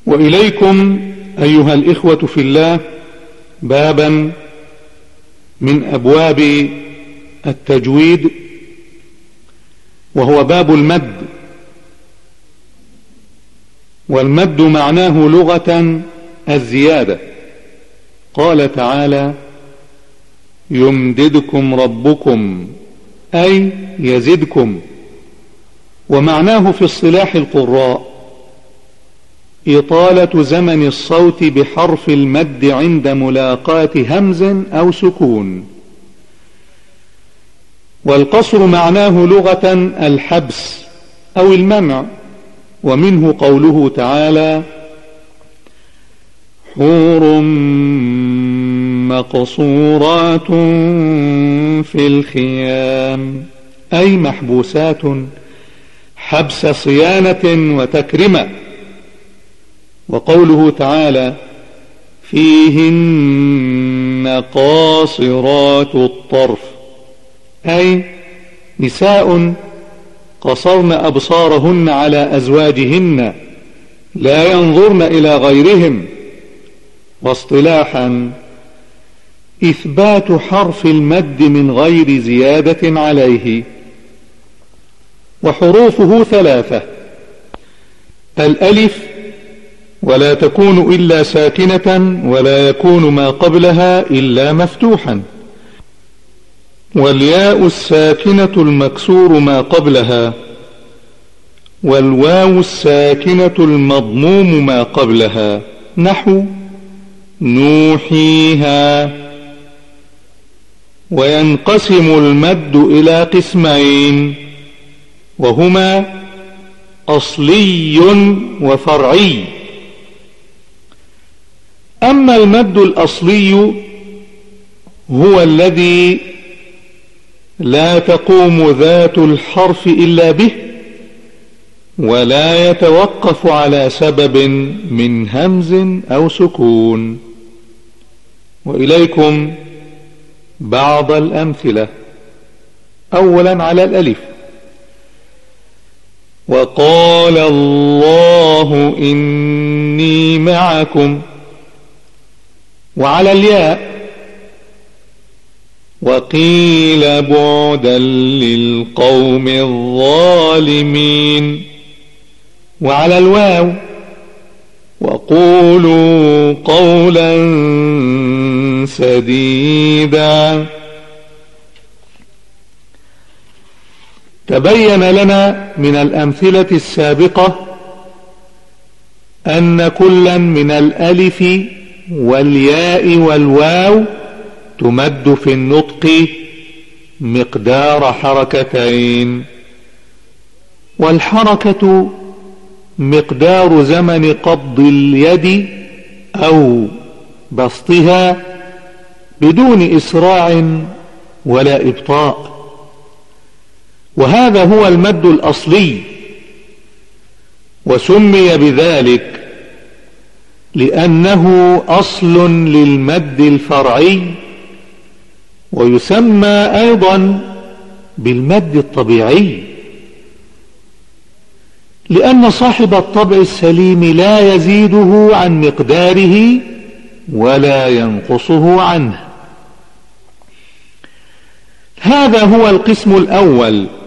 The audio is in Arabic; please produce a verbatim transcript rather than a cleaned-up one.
وإليكم أيها الإخوة في الله بابا من أبواب التجويد، وهو باب المد. والمد معناه لغة الزيادة. قال تعالى: يمددكم ربكم، أي يزدكم. ومعناه في اصطلاح القراء إطالة زمن الصوت بحرف المد عند ملاقاة همز أو سكون. والقصر معناه لغة الحبس أو المنع، ومنه قوله تعالى: حور مقصورات في الخيام، أي محبوسات حبس صيانة وتكرمة. وقوله تعالى: فيهن قاصرات الطرف، أي نساء قصرن أبصارهن على أزواجهن لا ينظرن إلى غيرهم. واصطلاحا إثبات حرف المد من غير زيادة عليه. وحروفه ثلاثة: الألف، ولا تكون إلا ساكنة، ولا يكون ما قبلها إلا مفتوحا. والياء الساكنة المكسور ما قبلها، والواو الساكنة المضموم ما قبلها، نحو نوحيها. وينقسم المد إلى قسمين، وهما أصلي وفرعي. أما المد الأصلي هو الذي لا تقوم ذات الحرف إلا به، ولا يتوقف على سبب من همز أو سكون. وإليكم بعض الأمثلة. أولا على الألف: وقال الله إني معكم. وعلى الياء: وقيل بعدا للقوم الظالمين. وعلى الواو: وقولوا قولا سديدا. تبين لنا من الأمثلة السابقة أن كلا من الألف والياء والواو تمد في النطق مقدار حركتين، والحركة مقدار زمن قبض اليد أو بسطها بدون إسراع ولا إبطاء. وهذا هو المد الأصلي، وسمي بذلك لأنه أصل للمد الفرعي، ويسمى أيضا بالمد الطبيعي، لأن صاحب الطبع السليم لا يزيده عن مقداره ولا ينقصه عنه. هذا هو القسم الأول